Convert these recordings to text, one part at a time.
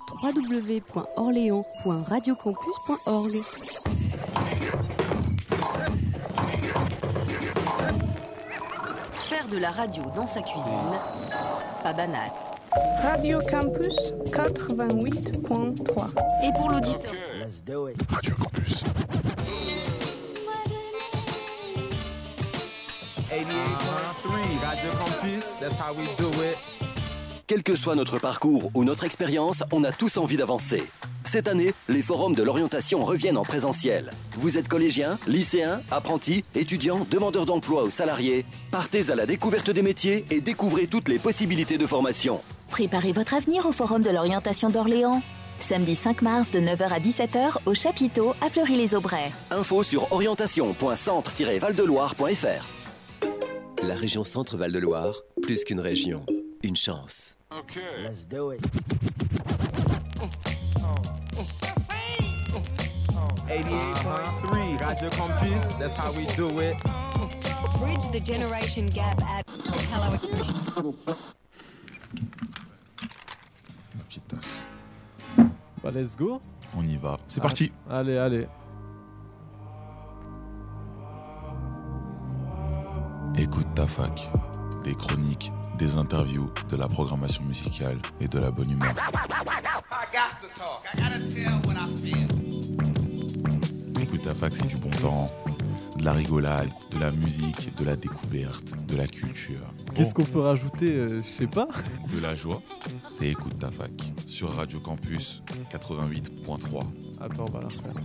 www.orléans.radiocampus.org. Faire de la radio dans sa cuisine, pas banal. Radio Campus 88.3. Et pour l'auditeur, Let's do it. Radio Campus. 88.3 Radio Campus, that's how we do it. Quel que soit notre parcours ou notre expérience, on a tous envie d'avancer. Cette année, les forums de l'orientation reviennent en présentiel. Vous êtes collégien, lycéen, apprenti, étudiant, demandeur d'emploi ou salarié. Partez à la découverte des métiers et découvrez toutes les possibilités de formation. Préparez votre avenir au Forum de l'orientation d'Orléans. Samedi 5 mars de 9h à 17h au Chapiteau à Fleury-les-Aubrais. Info sur orientation.centre-valdeloire.fr. La région Centre-Val de Loire, plus qu'une région, une chance. Okay. Let's do it. 88.3 Radio Campus, that's how we do it. Bridge the generation gap at Hello. Ma petite tasse. Bah, let's go. On y va. C'est parti. Allez. Écoute ta fac. Des chroniques, des interviews, de la programmation musicale et de la bonne humeur. Écoute ta fac, c'est du bon temps. De la rigolade, de la musique, de la découverte, de la culture. Qu'est-ce qu'on peut rajouter je sais pas. De la joie, c'est Écoute ta fac. Sur Radio Campus 88.3. Attends, on va la refaire.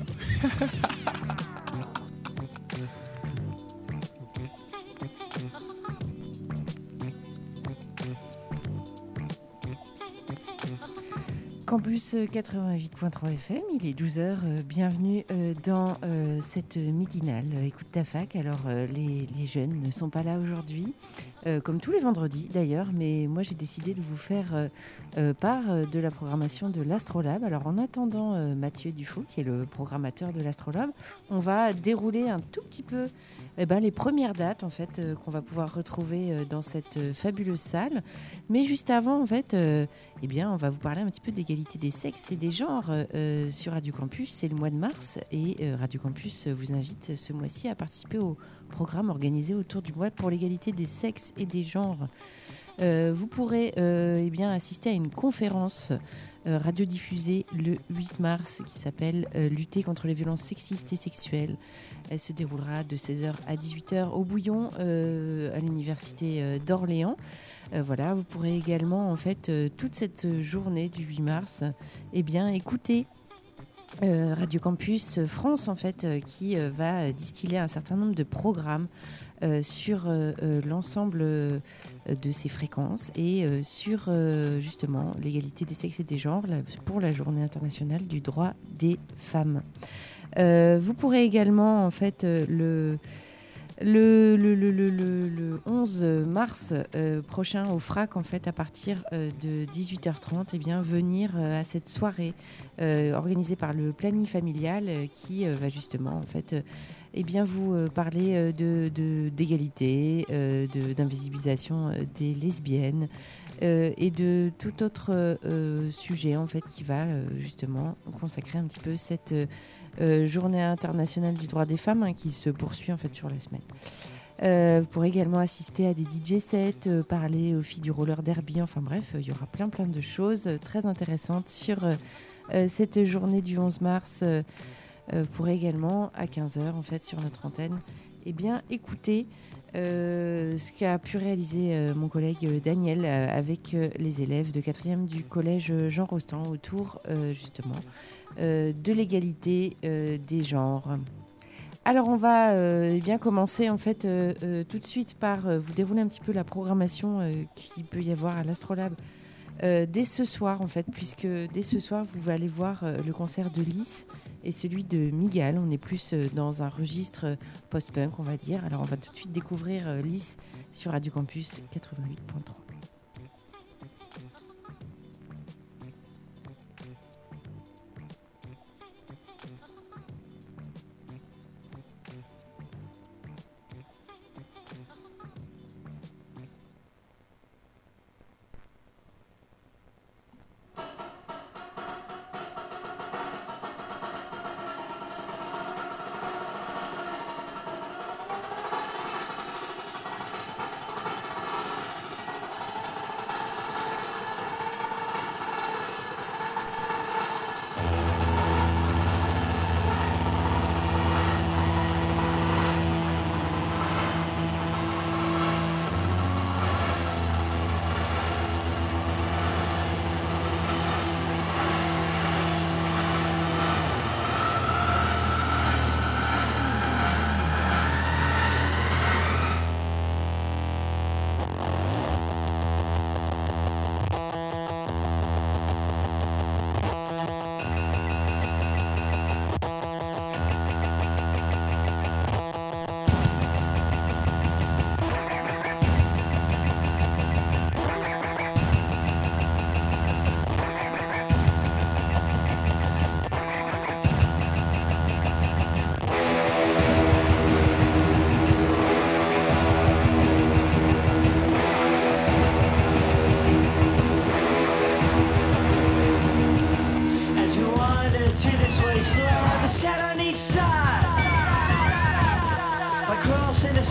Campus 88.3 FM, il est 12h, bienvenue dans cette midinale Écoute ta fac. Alors les jeunes ne sont pas là aujourd'hui, comme tous les vendredis d'ailleurs, mais moi j'ai décidé de vous faire part de la programmation de l'Astrolabe. Alors en attendant Mathieu Dufaux, qui est le programmateur de l'Astrolabe, on va dérouler un tout petit peu les premières dates en fait qu'on va pouvoir retrouver dans cette fabuleuse salle. Mais juste avant en fait, on va vous parler un petit peu d'égalité des sexes et des genres sur Radio Campus. C'est le mois de mars et Radio Campus vous invite ce mois-ci à participer au programme organisé autour du mois pour l'égalité des sexes et des genres. Vous pourrez assister à une conférence radiodiffusée le 8 mars qui s'appelle Lutter contre les violences sexistes et sexuelles. Elle se déroulera de 16h à 18h au Bouillon à l'université d'Orléans. Voilà, vous pourrez également en fait toute cette journée du 8 mars écouter Radio Campus France en fait qui va distiller un certain nombre de programmes sur l'ensemble de ces fréquences et sur justement l'égalité des sexes et des genres pour la Journée internationale du droit des femmes. Vous pourrez également en fait le 11 mars prochain au FRAC en fait à partir de 18h30 venir à cette soirée organisée par le planning familial qui va justement en fait vous parler d'égalité, d'invisibilisation des lesbiennes et de tout autre sujet en fait qui va justement consacrer un petit peu cette Journée internationale du droit des femmes qui se poursuit en fait sur la semaine. Vous pourrez également assister à des DJ sets, parler aux filles du roller derby. Enfin bref, il y aura plein de choses très intéressantes sur cette journée du 11 mars. Vous pourrez également à 15h en fait sur notre antenne écouter ce qu'a pu réaliser mon collègue Daniel avec les élèves de 4e du collège Jean Rostand autour justement de l'égalité des genres. Alors on va commencer en fait tout de suite par vous dérouler un petit peu la programmation qu'il peut y avoir à l'Astrolabe dès ce soir en fait, puisque dès ce soir vous allez voir le concert de Lys et celui de Migal. On est plus dans un registre post-punk on va dire. Alors on va tout de suite découvrir Lys sur Radio Campus 88.3.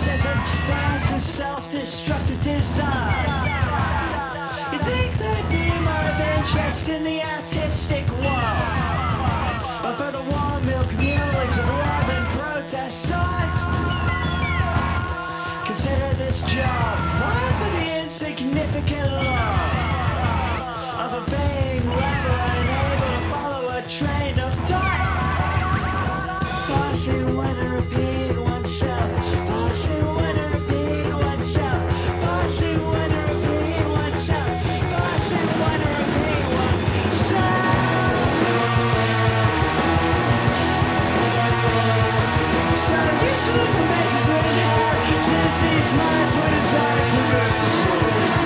narcissism bears a self-destructive design. You think there'd be more of interest in the artistic world, but for the warm milk mulings of love and protest signs. Consider this job fine for the insignificant love of obeying rebel unable to follow a train of thought. Forcing when to repeat oneself, forcing when to repeat oneself, forcing when to repeat oneself, forcing when to repeat oneself. So useful information's written here, since these minds were designed to rest.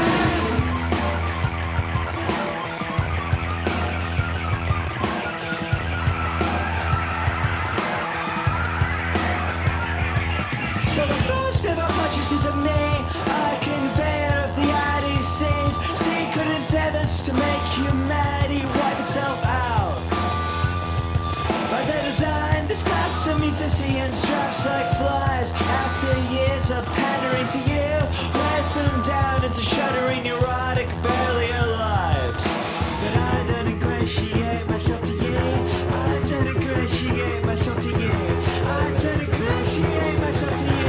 Purchases of me, a conveyor of the IDC's secret endeavors to make humanity wipe itself out. But they designed this class of musicians straps like flies. After years of pandering to you, wears them down into shuddering neurotic barely lives. But I don't ingratiate myself to you, I don't ingratiate myself to you, I don't ingratiate myself to you.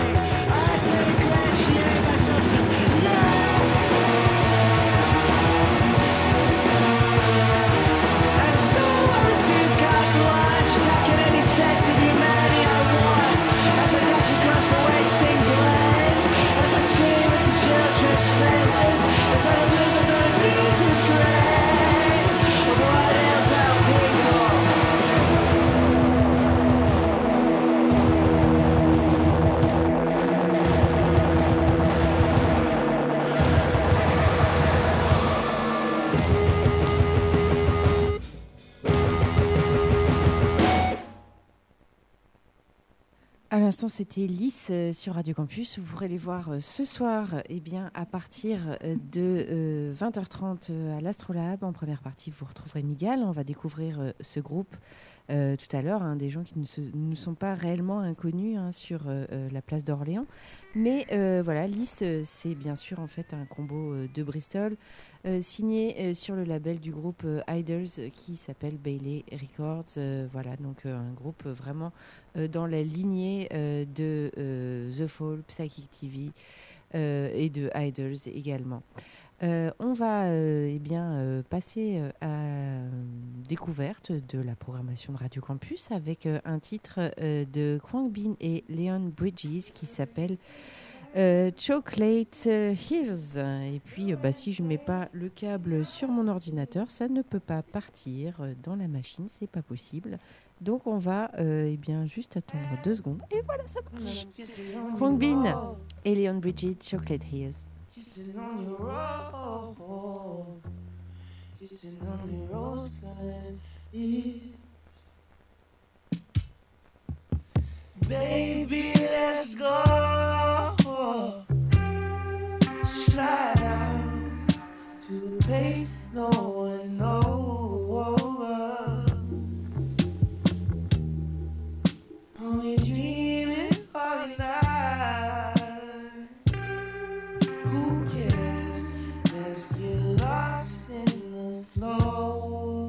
À l'instant, c'était Lys sur Radio Campus. Vous pourrez les voir ce soir à partir de 20h30 à l'Astrolabe. En première partie, vous retrouverez Miguel. On va découvrir ce groupe tout à l'heure, des gens qui ne sont pas réellement inconnus sur la place d'Orléans. Mais voilà, Lys, c'est bien sûr en fait un combo de Bristol, signé sur le label du groupe Idols qui s'appelle Bailey Records. Voilà, donc un groupe vraiment dans la lignée de The Fall, Psychic TV et de Idols également. On va passer à découverte de la programmation de Radio Campus avec un titre de Khruangbin et Leon Bridges qui s'appelle Chocolate Hills. Et puis si je ne mets pas le câble sur mon ordinateur, ça ne peut pas partir dans la machine, c'est pas possible. Donc on va juste attendre 2 secondes et voilà, ça marche. Khruangbin et Leon Bridges, Chocolate Hills. Kissing on your roll, kissing on your rose-colored lips. Baby, let's go. Slide out to a place no one knows. Only dreaming all night. Who cares? Let's get lost in the flow.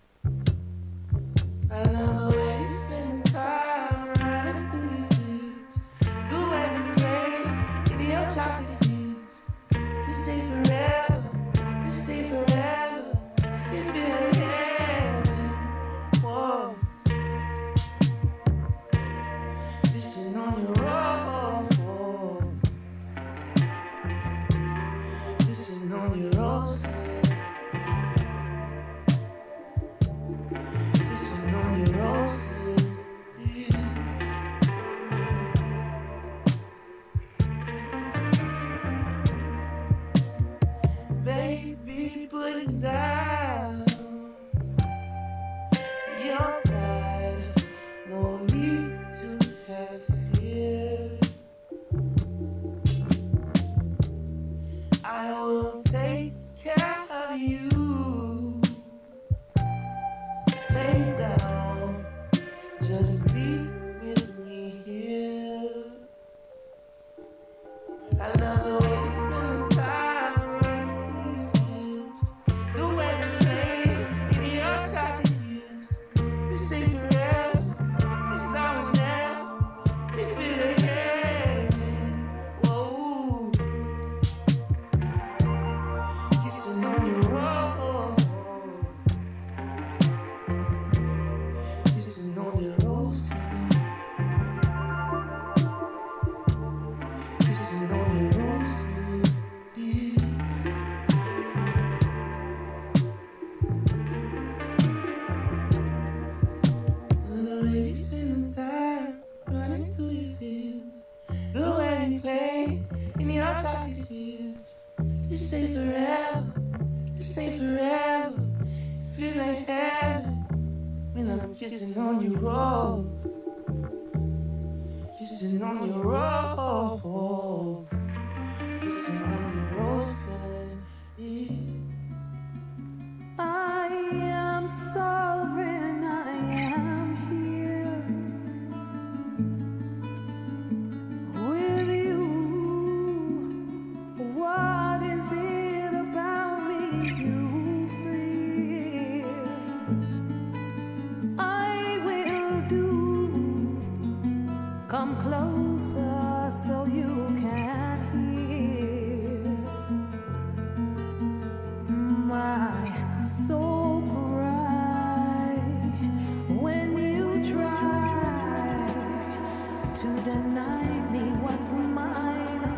I love the way we spend the time running through your feet. The way we play in your chocolate deep. This stay forever, this stay forever. If it heaven, whoa. Listen on your roll. Listen on your rose color. Listen on your rose color. Yeah. Baby, put it down. Your pride, no need to have fear. I will take care of you. Lay down, just be with me here. Kissing on your robe. Kissing on your robe. Kissing on your rose colored lips. I am sovereign, I am here with you. What is it about me you fear? I will do. Come closer so you can hear my soul cry when you try to deny me what's mine.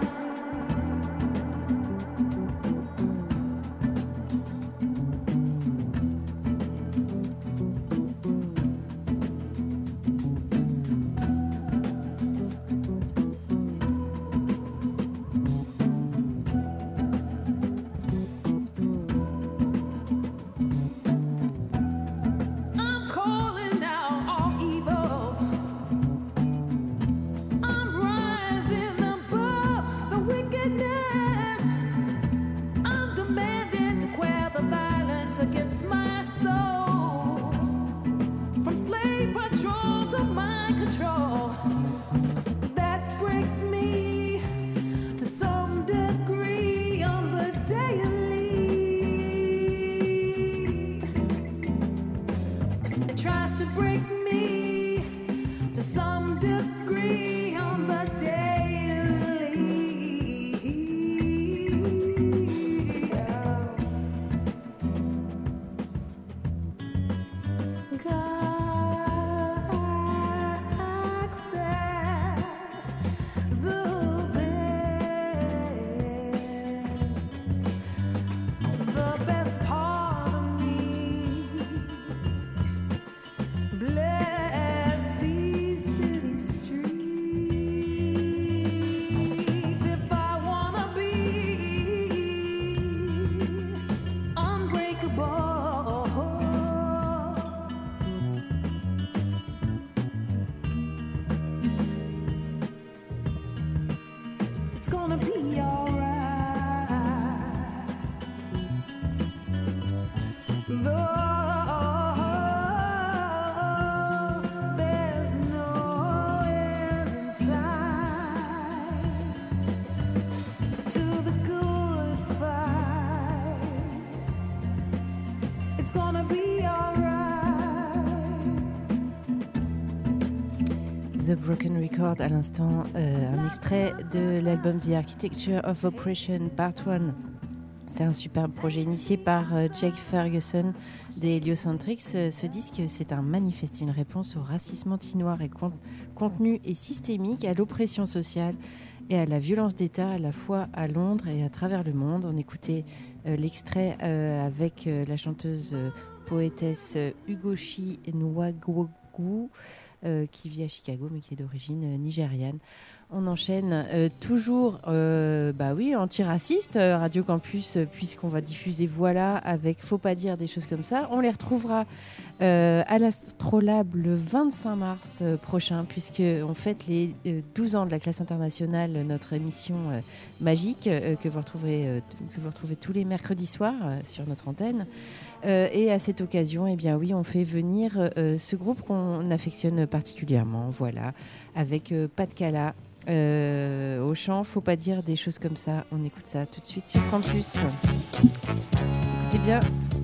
I'm calling out all evil. I'm rising above the wickedness. I'm demanding to quell the violence against my soul. From slave patrol to mind control. That breaks me to some degree on the daily. It tries to break me to some degree on the daily. God access the best part of me. Bless these city streets. If I wanna be unbreakable, it's gonna be alright. Though there's no end in sight to the good fight, it's gonna be alright. The Broken Record à l'instant, un extrait de l'album The Architecture of Oppression Part 1. C'est un superbe projet initié par Jake Ferguson des Heliocentrics. Ce disque, c'est un manifeste, une réponse au racisme anti-noir et contenu et systémique, à l'oppression sociale et à la violence d'État, à la fois à Londres et à travers le monde. On écoutait l'extrait avec la chanteuse poétesse Ugochi Nwagwogu, qui vit à Chicago mais qui est d'origine nigériane. On enchaîne toujours antiraciste, Radio Campus, puisqu'on va diffuser Voilà avec Faut pas dire des choses comme ça. On les retrouvera à l'Astrolabe le 25 mars prochain, puisqu'on fête les 12 ans de la classe internationale, notre émission magique que vous retrouvez tous les mercredis soirs sur notre antenne. Et à cette occasion, eh bien oui, on fait venir ce groupe qu'on affectionne particulièrement, voilà, avec Pat Cala au chant. Faut pas dire des choses comme ça. On écoute ça tout de suite sur Campus. Écoutez bien.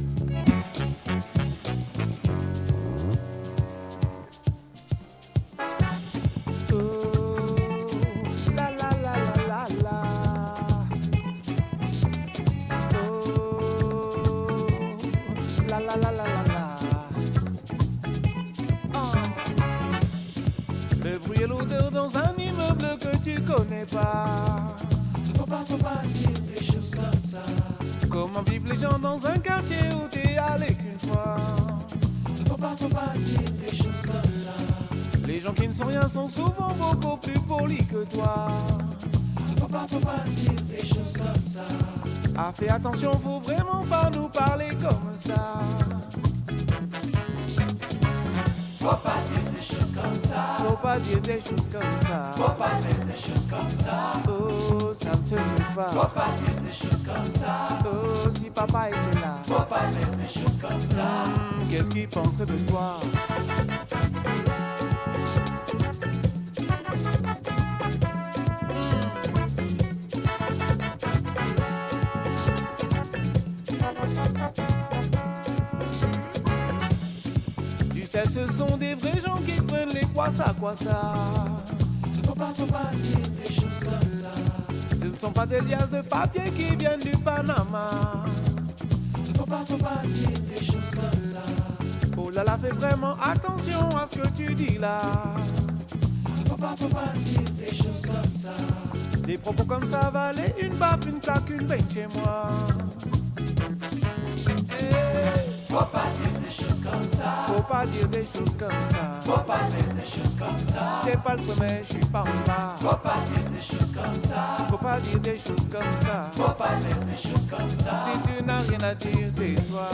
Le bruit et l'odeur dans un immeuble que tu connais pas. Faut pas dire des choses comme ça. Comment vivent les gens dans un quartier où t'es allé qu'une fois. Faut pas dire des choses comme ça. Les gens qui ne sont rien sont souvent beaucoup plus polis que toi. Faut pas dire des choses comme ça. Ah, fais attention, faut vraiment pas nous parler comme ça. Faut pas dire des choses comme ça. Faut pas dire des choses comme ça. Faut pas dire des choses comme ça. Oh, ça ne se fait pas. Faut pas dire des choses comme ça. Oh, si papa était là. Faut pas dire des choses comme ça. Qu'est-ce qu'il penserait de toi? Ce sont des vrais gens qui prennent les quoi ça. Faut pas dire des choses comme ça. Ce ne sont pas des liasses de papier qui viennent du Panama. Faut pas dire des choses comme ça. Oh là là, fais vraiment attention à ce que tu dis là. Faut pas dire des choses comme ça. Des propos comme ça valaient une baffe, une claque, une baigne chez moi. Faut pas dire des choses comme ça. Faut pas dire des choses comme ça. Faut pas dire des choses comme ça. T'es pas le sommet, je suis pas en bas. Faut pas dire des choses comme ça. Faut pas dire des choses comme ça. Faut pas dire des choses comme ça. Si tu n'as rien à dire, tais-toi.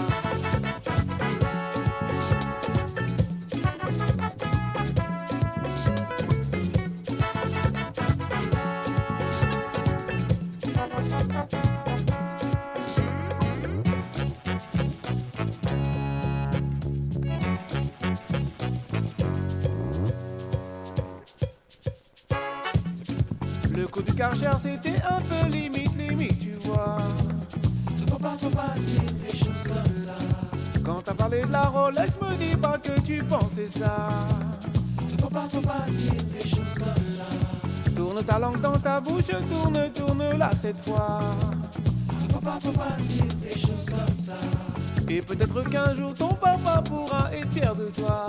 Cher, c'était un peu limite, tu vois. Faut pas dire des choses comme ça. Quand t'as parlé de la Rolex, me dis pas que tu pensais ça. Faut pas dire des choses comme ça. Tourne ta langue dans ta bouche, tourne là cette fois. Faut pas dire des choses comme ça. Et peut-être qu'un jour ton papa pourra être fier de toi.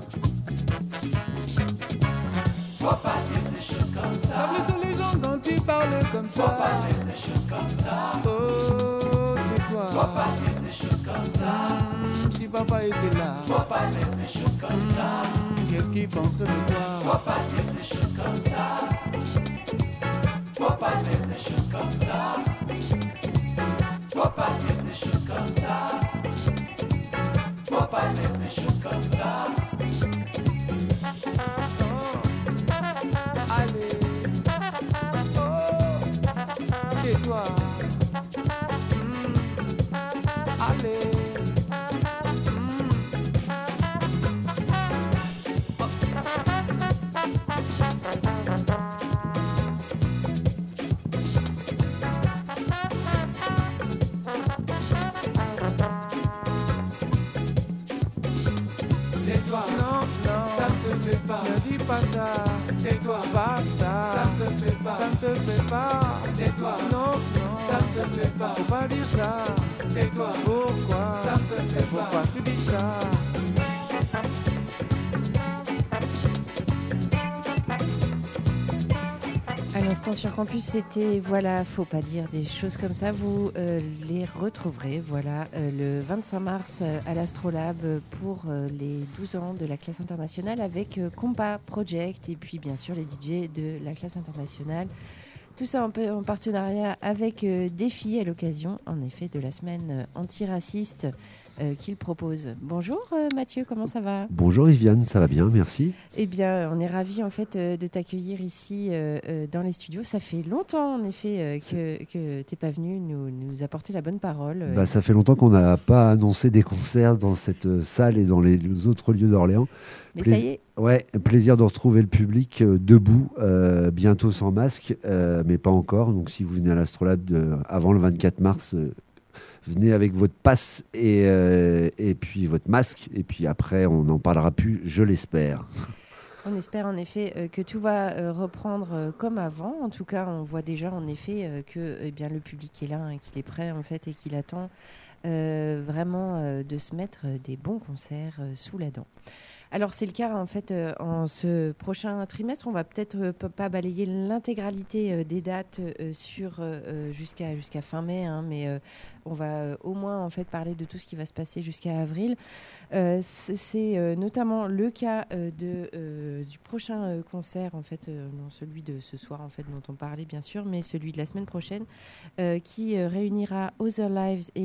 Faut pas dire des choses comme ça. Ça blesse les gens quand tu parles comme ça. Faut pas dire des choses comme ça. Oh, tais-toi. Faut pas dire des choses comme ça. Si papa était là. Faut pas dire des choses comme ça. Qu'est-ce qu'il penserait de toi? Faut pas dire des choses comme ça. Faut pas dire des choses comme ça. Faut pas dire des choses comme ça. Faut pas dire des choses comme ça. Tais-toi. Allez. Tais-toi. Non, ça ne se fait pas. Ne dis pas ça. Tais-toi. Pas ça. Ça ne se fait pas. Ça ne se fait pas. Tais-toi. Non, ça ne se fait pas. Faut pas dire ça. Tais-toi. Pourquoi? Ça ne se fait pas. Pourquoi tu dis ça? À l'instant sur Campus, c'était voilà, faut pas dire des choses comme ça. Vous les retrouverez le 25 mars à l'Astrolabe pour les 12 ans de la classe internationale avec Compa Project et puis bien sûr les DJ de la classe internationale. Tout ça un peu en partenariat avec Défi à l'occasion en effet de la semaine antiraciste qu'il propose. Bonjour Mathieu, comment ça va ? Bonjour Viviane, ça va bien, merci. Eh bien, on est ravis en fait de t'accueillir ici dans les studios. Ça fait longtemps en effet que tu n'es pas venu nous apporter la bonne parole. Ça fait longtemps qu'on n'a pas annoncé des concerts dans cette salle et dans les autres lieux d'Orléans. Mais ça y est. Ouais, plaisir de retrouver le public debout, bientôt sans masque, mais pas encore. Donc si vous venez à l'Astrolabe avant le 24 mars, venez avec votre passe et puis votre masque. Et puis après, on n'en parlera plus, je l'espère. On espère en effet que tout va reprendre comme avant. En tout cas, on voit déjà en effet que le public est là, qu'il est prêt en fait et qu'il attend vraiment de se mettre des bons concerts sous la dent. Alors c'est le cas en fait en ce prochain trimestre. On va peut-être pas balayer l'intégralité des dates jusqu'à fin mai, mais on va au moins en fait parler de tout ce qui va se passer jusqu'à avril. C'est notamment le cas du prochain concert en fait, non celui de ce soir en fait dont on parlait bien sûr, mais celui de la semaine prochaine qui réunira Other Lives et Gaëtan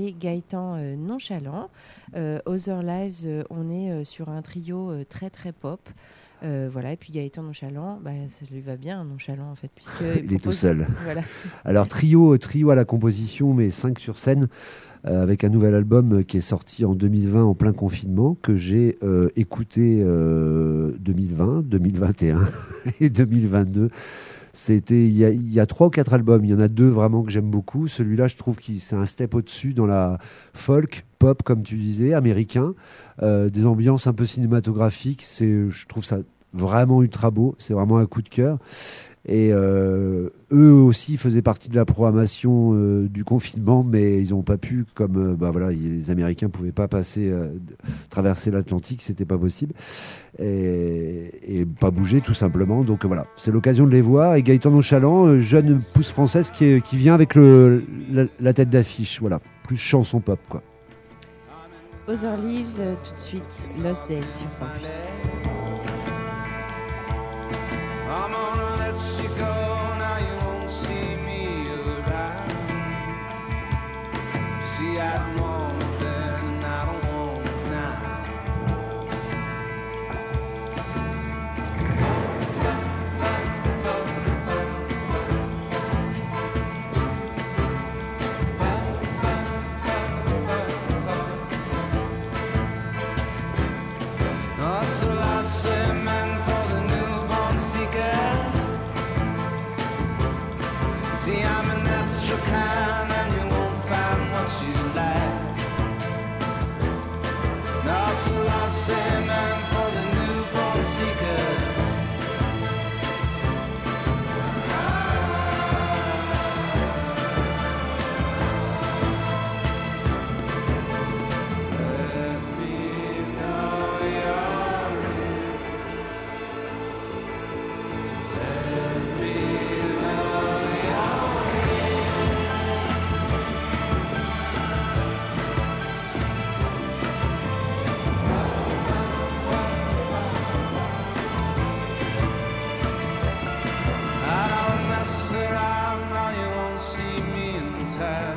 Gaëtan Nonchalant. Other Lives, on est sur un trio très très pop. Voilà, et puis Gaëtan Nonchalant, ça lui va bien, Nonchalant en fait, puisque il est tout seul. Voilà. Alors trio à la composition, mais 5 sur scène, avec un nouvel album qui est sorti en 2020 en plein confinement, que j'ai écouté 2020, 2021 et 2022. Il y a 3 ou 4 albums, il y en a 2 vraiment que j'aime beaucoup. Celui-là, je trouve que c'est un step au-dessus dans la folk, pop, comme tu disais, américain, des ambiances un peu cinématographiques. Je trouve ça vraiment ultra beau, c'est vraiment un coup de cœur. Et eux aussi faisaient partie de la programmation du confinement, mais ils n'ont pas pu, comme les Américains ne pouvaient pas traverser l'Atlantique, c'était pas possible, et pas bouger tout simplement. Donc voilà, c'est l'occasion de les voir. Et Gaëtan Nonchalant, jeune pousse française qui vient avec la tête d'affiche, voilà, plus chanson pop quoi. Other Leaves, tout de suite, Lost Days sur Campus. I'm gonna let you go, now you won't see me around. See, I don't want it then, and I don't want it now. Oh, so I say, man, for the newborn seeker. See, I'm a natural kind, and you won't find what you like. No, so I say, man, for the newborn seeker. Let me know you're real. Let me know you're I don't mess around, now you won't see me in town.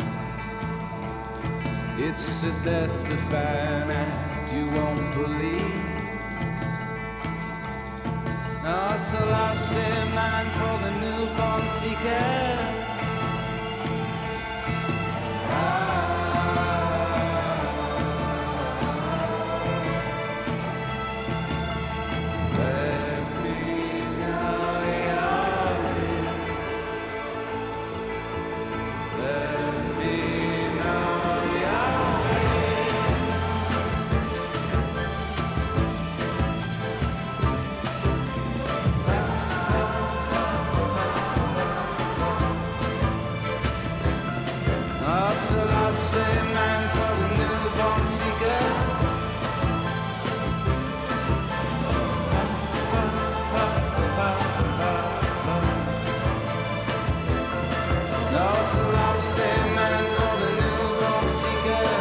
It's a death-defying act you won't believe. No, it's a lost in mind for the newborn seeker. Let me know you're real. Let me know you're Oh, so I say, man, for the newborn seeker. No, so I say, man, for the newborn seeker.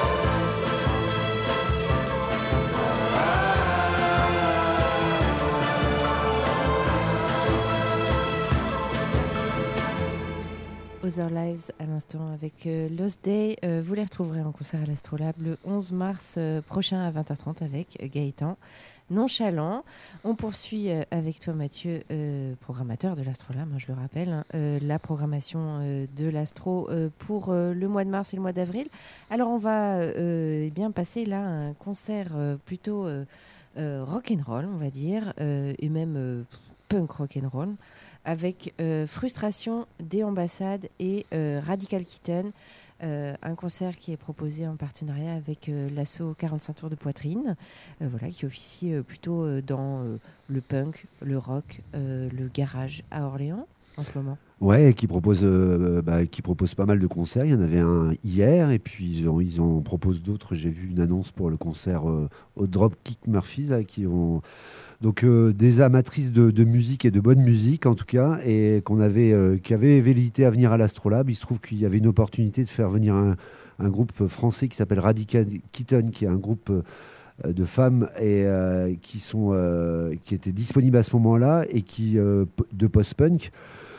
Other Lives à l'instant avec Lost Day. Vous les retrouverez en concert à l'Astrolabe le 11 mars prochain à 20h30 avec Gaëtan Nonchalant. On poursuit avec toi Mathieu, programmateur de l'Astrolabe, je le rappelle, la programmation de l'Astro pour le mois de mars et le mois d'avril. Alors on va bien passer là un concert plutôt rock'n'roll on va dire, et même punk rock'n'roll, avec Frustration des Ambassades et Radical Kitten, un concert qui est proposé en partenariat avec l'assaut 45 tours de poitrine, qui officie plutôt dans le punk, le rock, le garage à Orléans en ce moment. Ouais, qui propose pas mal de concerts. Il y en avait un hier, et puis ils en proposent d'autres. J'ai vu une annonce pour le concert au Dropkick Murphys, là, qui ont donc des amatrices de musique et de bonne musique en tout cas, et qui avaient velléité à venir à l'Astrolabe. Il se trouve qu'il y avait une opportunité de faire venir un groupe français qui s'appelle Radical Kitten, qui est un groupe de femmes et qui étaient disponibles à ce moment-là, et qui de post-punk.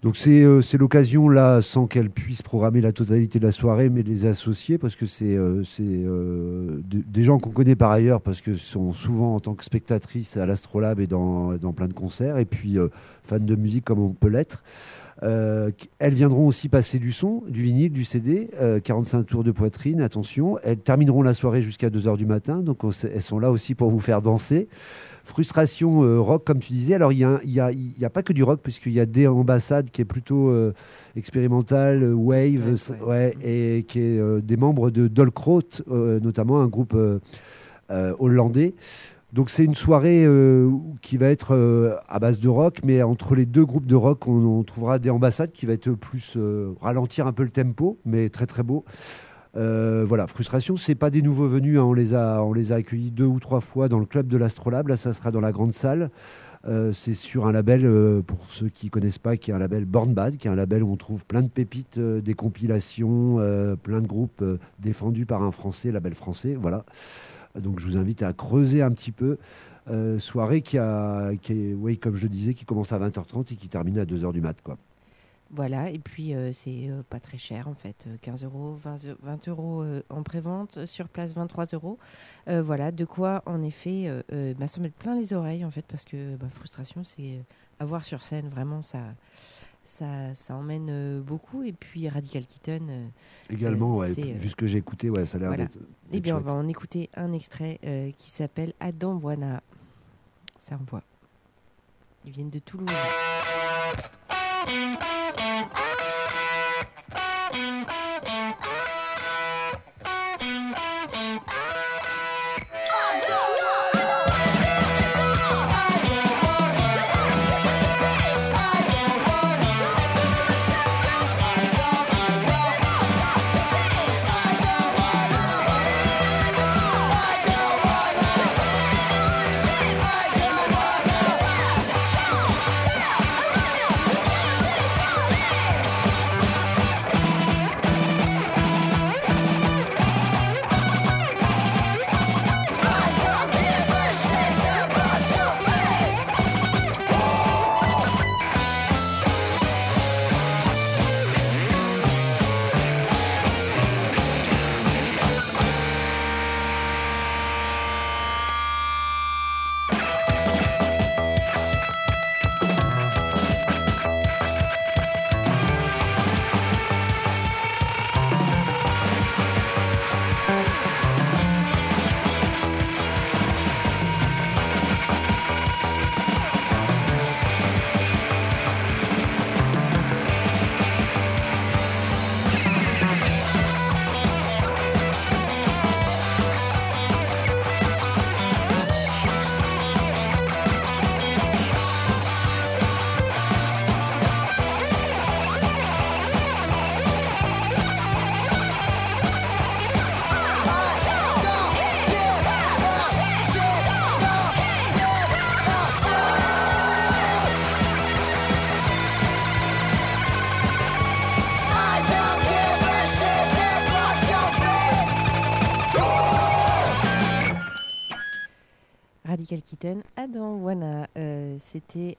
Donc c'est l'occasion là, sans qu'elle puisse programmer la totalité de la soirée, mais les associer parce que c'est des gens qu'on connaît par ailleurs parce que sont souvent en tant que spectatrices à l'Astrolabe et dans plein de concerts et puis fans de musique comme on peut l'être. Elles viendront aussi passer du son, du vinyle, du CD, 45 tours de poitrine, attention. Elles termineront la soirée jusqu'à 2h du matin, donc elles sont là aussi pour vous faire danser. Frustration rock, comme tu disais. Alors, il y a pas que du rock, puisqu'il y a des ambassades qui est plutôt expérimental, wave, ouais, et qui est des membres de Dolkrot, notamment un groupe hollandais. Donc c'est une soirée qui va être à base de rock, mais entre les deux groupes de rock, on trouvera des ambassades qui va être plus ralentir un peu le tempo, mais très très beau. Voilà, Frustration, c'est pas des nouveaux venus, hein, on les a accueillis 2 ou 3 fois dans le club de l'Astrolabe. Là, ça sera dans la grande salle. C'est sur un label, pour ceux qui connaissent pas, qui est un label Born Bad, qui est un label où on trouve plein de pépites, des compilations, plein de groupes défendus par un Français, label français, voilà. Donc je vous invite à creuser un petit peu. Soirée qui est, oui, comme je le disais, qui commence à 20h30 et qui termine à 2h du mat', quoi. Voilà, et puis c'est pas très cher en fait, 15 €, 20 € en prévente, sur place 23 €. Voilà, de quoi en effet s'en mettre plein les oreilles en fait, parce que Frustration, c'est à voir sur scène, vraiment ça emmène beaucoup. Et puis Radical Kitten également, ouais, vu ce que j'ai écouté, ouais, ça a l'air voilà. d'être Et bien chouette. on va en écouter un extrait qui s'appelle Adam Buana. Ça envoie. Ils viennent de Toulouse. Radical Kitten, Adam Buana, c'était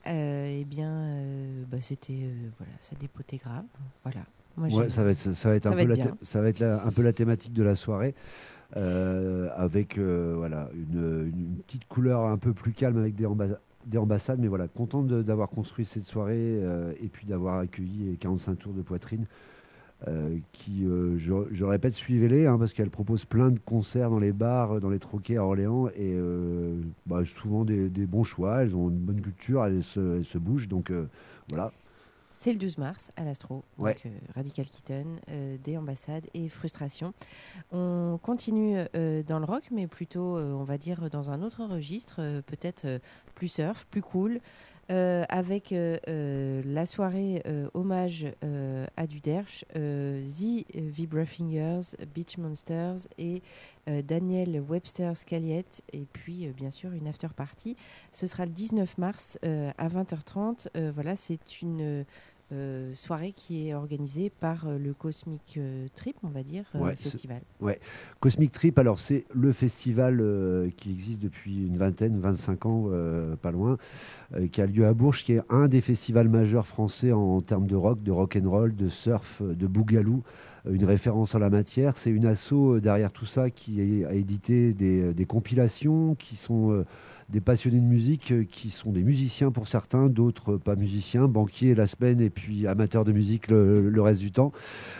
voilà, ça dépotait grave, voilà. Moi, ouais, ça va être un peu la thématique de la soirée, avec voilà une petite couleur un peu plus calme avec des ambassades, mais voilà, content d'avoir construit cette soirée et puis d'avoir accueilli 45 tours de poitrine. Qui, je répète, suivez-les, hein, parce qu'elle propose plein de concerts dans les bars, dans les troquets à Orléans, et souvent des bons choix. Elles ont une bonne culture, elles se bougent, donc voilà. C'est le 12 mars à l'Astro, ouais. Donc Radical Kitten, des ambassades et Frustration. On continue dans le rock, mais plutôt, on va dire, dans un autre registre, peut-être plus surf, plus cool. Avec la soirée hommage à du Dersch, The Vibrafingers, Beach Monsters et Daniel Webster Scaliette, et puis bien sûr une after party. Ce sera le 19 mars à 20h30. Voilà, c'est une soirée qui est organisée par le Cosmic Trip, on va dire, festival. Ouais, Cosmic Trip, alors c'est le festival qui existe depuis une vingtaine, 25 ans, pas loin, qui a lieu à Bourges, qui est un des festivals majeurs français en termes de rock and roll, de surf, de boogaloo, une référence en la matière. C'est une asso derrière tout ça qui a édité des compilations, qui sont des passionnés de musique, qui sont des musiciens pour certains, d'autres pas musiciens, banquiers la semaine et puis amateurs de musique le reste du temps.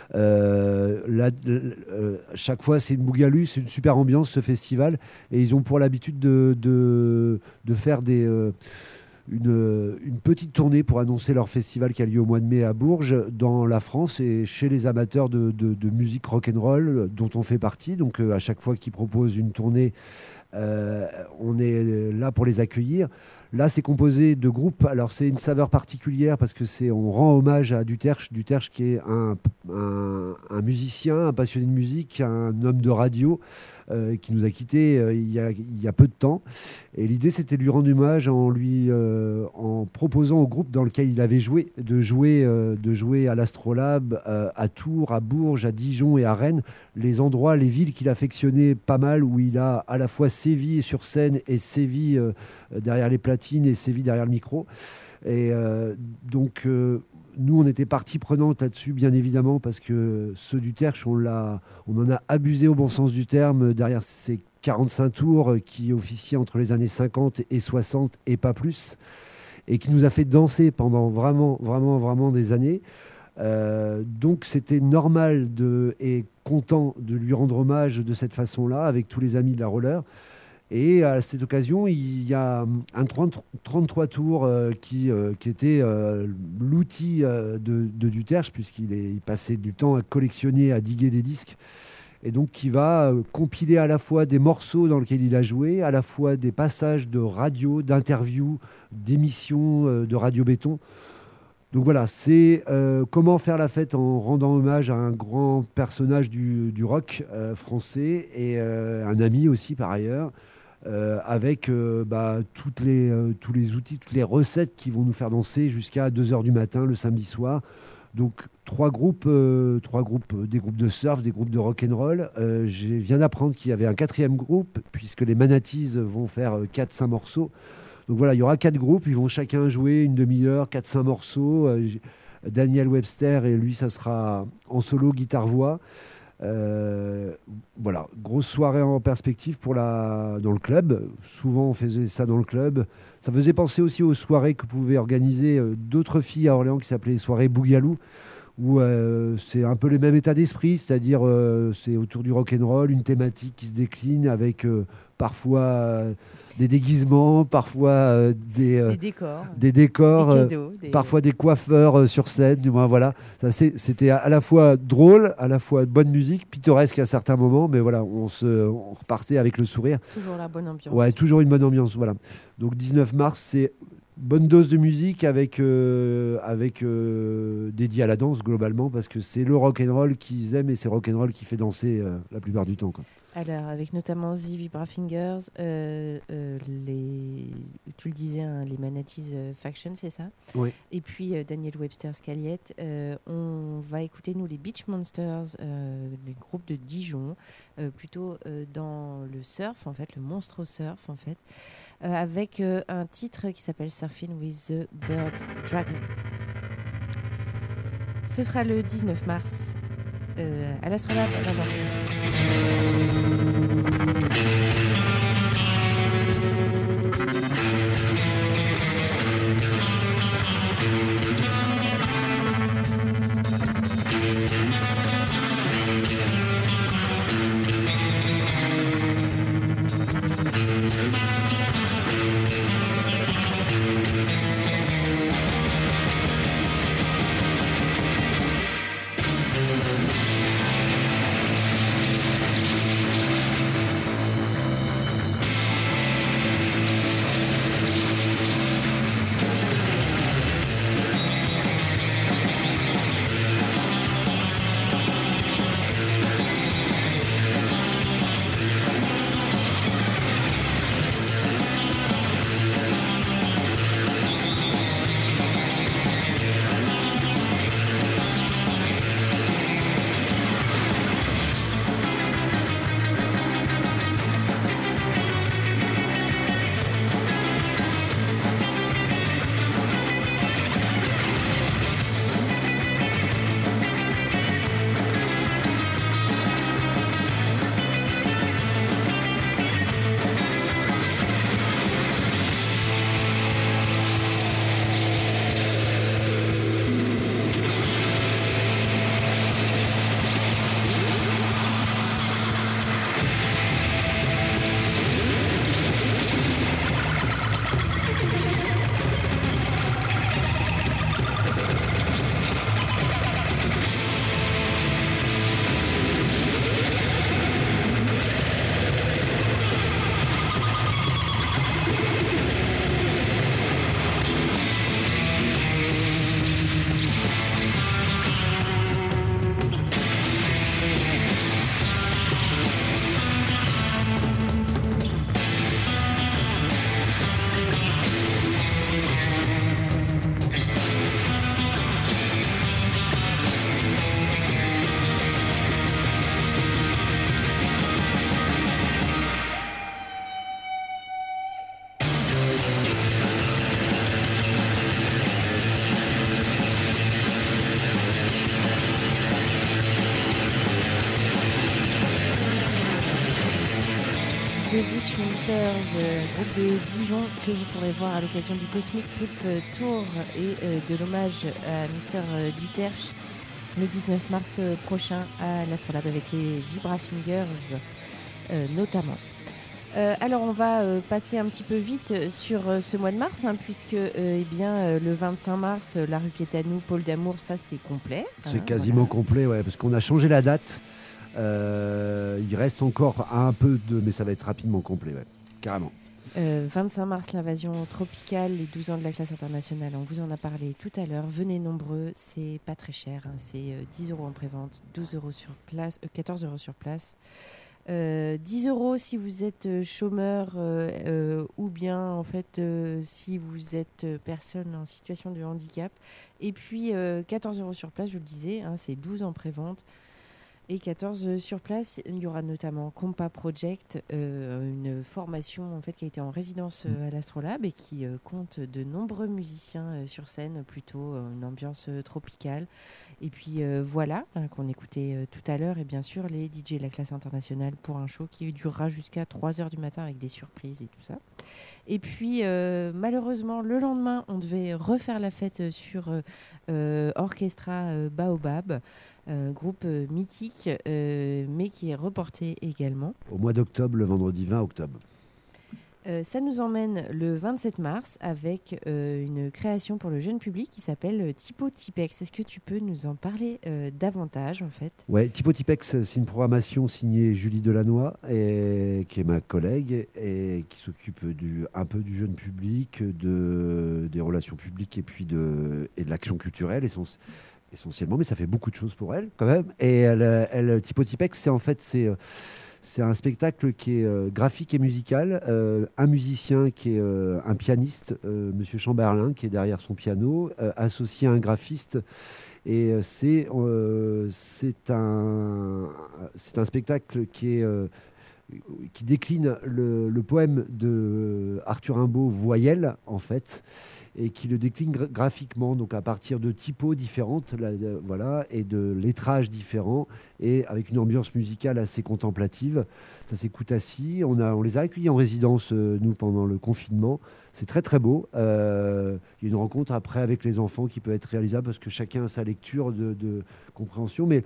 Chaque fois, c'est une bougalue, c'est une super ambiance ce festival, et ils ont pour l'habitude de faire une petite tournée pour annoncer leur festival qui a lieu au mois de mai à Bourges, dans la France et chez les amateurs de musique rock'n'roll dont on fait partie. Donc à chaque fois qu'ils proposent une tournée, on est là pour les accueillir. Là, c'est composé de groupes. Alors, c'est une saveur particulière parce que on rend hommage à Duterche qui est un musicien, un passionné de musique, un homme de radio qui nous a quittés il y a peu de temps. Et l'idée, c'était de lui rendre hommage en proposant au groupe dans lequel il avait joué de jouer à l'Astrolabe, à Tours, à Bourges, à Dijon et à Rennes, les villes qu'il affectionnait pas mal, où il a à la fois sévi sur scène et sévi derrière les platines et sévi derrière le micro. Et donc nous, on était partie prenante là-dessus, bien évidemment, parce que ceux du Terche, on en a abusé au bon sens du terme derrière ces 45 tours qui officiaient entre les années 50 et 60 et pas plus, et qui nous a fait danser pendant vraiment des années. Donc c'était normal et content de lui rendre hommage de cette façon-là avec tous les amis de la roller. Et à cette occasion, il y a un 33 tours qui était l'outil de Duterche, puisqu'il passait du temps à collectionner, à diguer des disques. Et donc qui va compiler à la fois des morceaux dans lesquels il a joué, à la fois des passages de radio, d'interviews, d'émissions de Radio Béton. Donc voilà, c'est comment faire la fête en rendant hommage à un grand personnage du rock français et un ami aussi par ailleurs. Avec tous les outils, toutes les recettes qui vont nous faire danser jusqu'à 2h du matin le samedi soir. Donc trois groupes, des groupes de surf, des groupes de rock'n'roll. Je viens d'apprendre qu'il y avait un 4e groupe, puisque les Manatees vont faire 4-5 morceaux. Donc voilà, il y aura 4 groupes, ils vont chacun jouer une demi-heure, 4-5 morceaux. Daniel Webster, et lui, ça sera en solo, guitare-voix. Voilà, grosse soirée en perspective dans le club. Souvent on faisait ça dans le club. Ça faisait penser aussi aux soirées que pouvaient organiser d'autres filles à Orléans qui s'appelaient les soirées Bougalou, où c'est un peu le même état d'esprit, c'est-à-dire c'est autour du rock'n'roll, une thématique qui se décline avec parfois des déguisements, parfois des décors, des cadeaux, parfois des coiffeurs sur scène. Voilà, c'était à la fois drôle, à la fois bonne musique, pittoresque à certains moments, mais voilà, on repartait avec le sourire. Toujours la bonne ambiance. Ouais, toujours une bonne ambiance. Voilà. Donc 19 mars, c'est bonne dose de musique avec dédié à la danse globalement, parce que c'est le rock'n'roll qu'ils aiment et c'est rock'n'roll qui fait danser la plupart du temps, quoi. Alors, avec notamment The Vibrafingers, tu le disais, hein, les Manatees Faction, c'est ça ? Oui. Et puis Daniel Webster Scaliette. On va écouter, nous, les Beach Monsters, les groupes de Dijon, plutôt dans le surf, en fait, le monstro surf, en fait, avec un titre qui s'appelle Surfing with the Bird Dragon. Ce sera le 19 mars. À l'Astrolabe à 20h30. The Beach Monsters, groupe de Dijon que vous pourrez voir à l'occasion du Cosmic Trip Tour et de l'hommage à Mister Duterche le 19 mars prochain à l'Astrolabe avec les Vibra Fingers notamment. Alors on va passer un petit peu vite sur ce mois de mars puisque le 25 mars la rue qui est à nous, Pôle d'amour, ça c'est complet. C'est quasiment complet, ouais, parce qu'on a changé la date. Il reste encore un peu mais ça va être rapidement complet, ouais, carrément. 25 mars, l'invasion tropicale, les 12 ans de la classe internationale, on vous en a parlé tout à l'heure. Venez nombreux, c'est pas très cher, c'est 10 € en prévente, 12 € sur place, 14 € sur place. 10 € si vous êtes chômeur ou bien en fait si vous êtes personne en situation de handicap. Et puis 14 € sur place, je vous le disais, c'est 12 en prévente. Et 14 sur place, il y aura notamment Compa Project, une formation en fait qui a été en résidence à l'Astrolabe et qui compte de nombreux musiciens sur scène, plutôt une ambiance tropicale. Et puis voilà, qu'on écoutait tout à l'heure, et bien sûr les DJ de la classe internationale pour un show qui durera jusqu'à 3h du matin avec des surprises et tout ça. Et puis malheureusement, le lendemain, on devait refaire la fête sur Orchestra Baobab. Groupe mythique, mais qui est reporté également. Au mois d'octobre, le vendredi 20 octobre. Ça nous emmène le 27 mars avec une création pour le jeune public qui s'appelle Typo Tipex. Est-ce que tu peux nous en parler davantage en fait ? Ouais, Typo Tipex, c'est une programmation signée Julie Delannoy, qui est ma collègue et qui s'occupe un peu du jeune public, des relations publiques et puis de l'action culturelle essentiellement, mais ça fait beaucoup de choses pour elle quand même. Et elle Typo Tipex, c'est un spectacle qui est graphique et musical. Un musicien qui est un pianiste, Monsieur Chamberlain, qui est derrière son piano, associé à un graphiste. Et c'est un spectacle qui décline le poème de Arthur Rimbaud, Voyelle, en fait, et qui le décline graphiquement, donc à partir de typos différentes, voilà, et de lettrages différents, et avec une ambiance musicale assez contemplative. Ça s'écoute assis. On les a accueillis en résidence, nous, pendant le confinement. C'est très, très beau. Il y a une rencontre après avec les enfants qui peut être réalisable, parce que chacun a sa lecture de compréhension, mais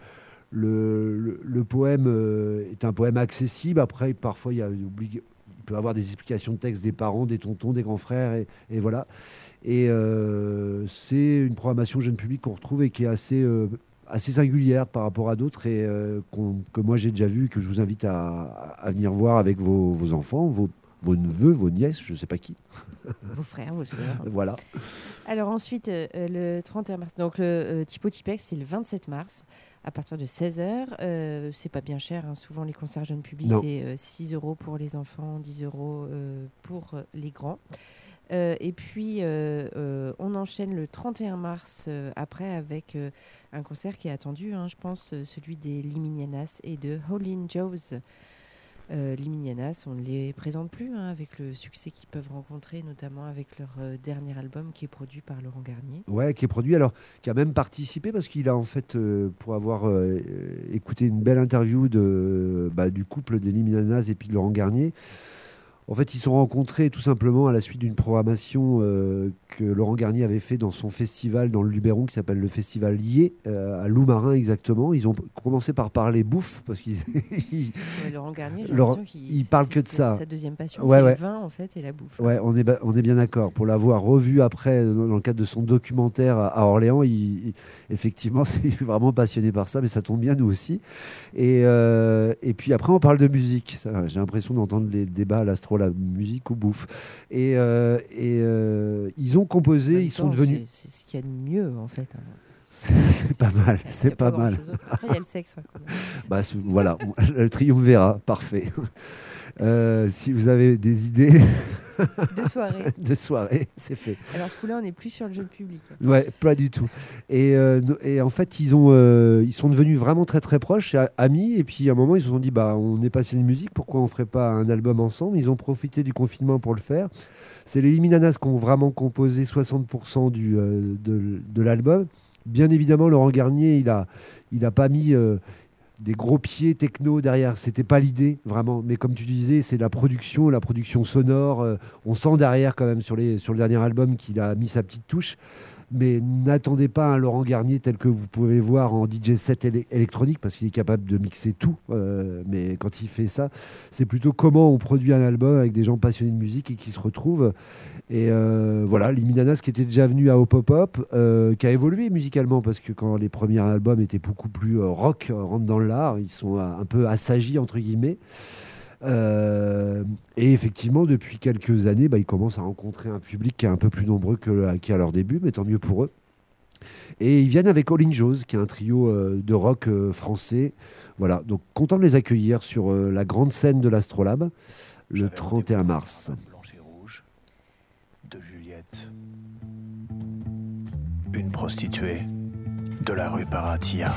le poème est un poème accessible. Après, parfois, il peut y avoir des explications de texte des parents, des tontons, des grands frères, et voilà. Et c'est une programmation jeune public qu'on retrouve et qui est assez singulière par rapport à d'autres, et que moi j'ai déjà vu, que je vous invite à venir voir avec vos enfants, vos neveux, vos nièces, je ne sais pas qui. Vos frères, vos sœurs. Voilà. Alors ensuite, le 31 mars, donc le Typo Tipex, c'est le 27 mars. À partir de 16h, c'est pas bien cher. Souvent, les concerts jeunes publics, c'est 6 € pour les enfants, 10 € pour les grands. Et puis, on enchaîne le 31 mars après avec un concert qui est attendu, je pense, celui des Liminianas et de Howlin' Joe's. Liminianas, on ne les présente plus avec le succès qu'ils peuvent rencontrer, notamment avec leur dernier album qui est produit par Laurent Garnier. Ouais, qui est produit, qui a même participé, parce qu'il a en fait, pour avoir écouté une belle interview du couple des Liminianas et puis de Laurent Garnier. En fait, ils se sont rencontrés tout simplement à la suite d'une programmation que Laurent Garnier avait fait dans son festival dans le Luberon, qui s'appelle le Festival Lié, à Loumarin exactement. Ils ont commencé par parler bouffe, parce qu'ils... Laurent Garnier, j'ai l'impression qu'il parle que de ça. Sa deuxième passion, c'est le vin en fait et la bouffe. Ouais, on est bien d'accord. Pour l'avoir revu après, dans le cadre de son documentaire à Orléans, effectivement, c'est vraiment passionné par ça, mais ça tombe bien, nous aussi. Et puis après, on parle de musique. Ça, j'ai l'impression d'entendre les débats à l'Astro, la musique ou bouffe. Et ils ont composé, ils sont devenus... C'est ce qu'il y a de mieux, en fait. C'est pas mal, c'est pas mal. Après, il y a le sexe. Voilà, le triumvirat, parfait. Si vous avez des idées... de soirée, c'est fait. Alors ce coup-là, on n'est plus sur le jeu public. Ouais, pas du tout. Et en fait, ils sont devenus vraiment très très proches, amis. Et puis à un moment, ils se sont dit, on est passionné de musique, pourquoi on ferait pas un album ensemble ? Ils ont profité du confinement pour le faire. C'est les Liminianas qui ont vraiment composé 60% de l'album. Bien évidemment, Laurent Garnier, il a pas mis des gros pieds techno derrière. C'était pas l'idée vraiment, mais comme tu disais, c'est la production sonore. On sent derrière quand même sur le dernier album qu'il a mis sa petite touche. Mais n'attendez pas un Laurent Garnier tel que vous pouvez voir en DJ set électronique, parce qu'il est capable de mixer tout. Mais quand il fait ça, c'est plutôt comment on produit un album avec des gens passionnés de musique et qui se retrouvent. Et voilà, Liminanas qui était déjà venu à Hop Hop Hop, qui a évolué musicalement, parce que quand les premiers albums étaient beaucoup plus rock, rentre dans l'art, ils sont un peu assagis entre guillemets. Et effectivement, depuis quelques années, ils commencent à rencontrer un public qui est un peu plus nombreux qu'à leur début, mais tant mieux pour eux. Et ils viennent avec All In Joes, qui est un trio de rock français. Voilà, donc content de les accueillir sur la grande scène de l'Astrolabe le 31 mars. Blanche et rouge de Juliette, une prostituée de la rue Paratia.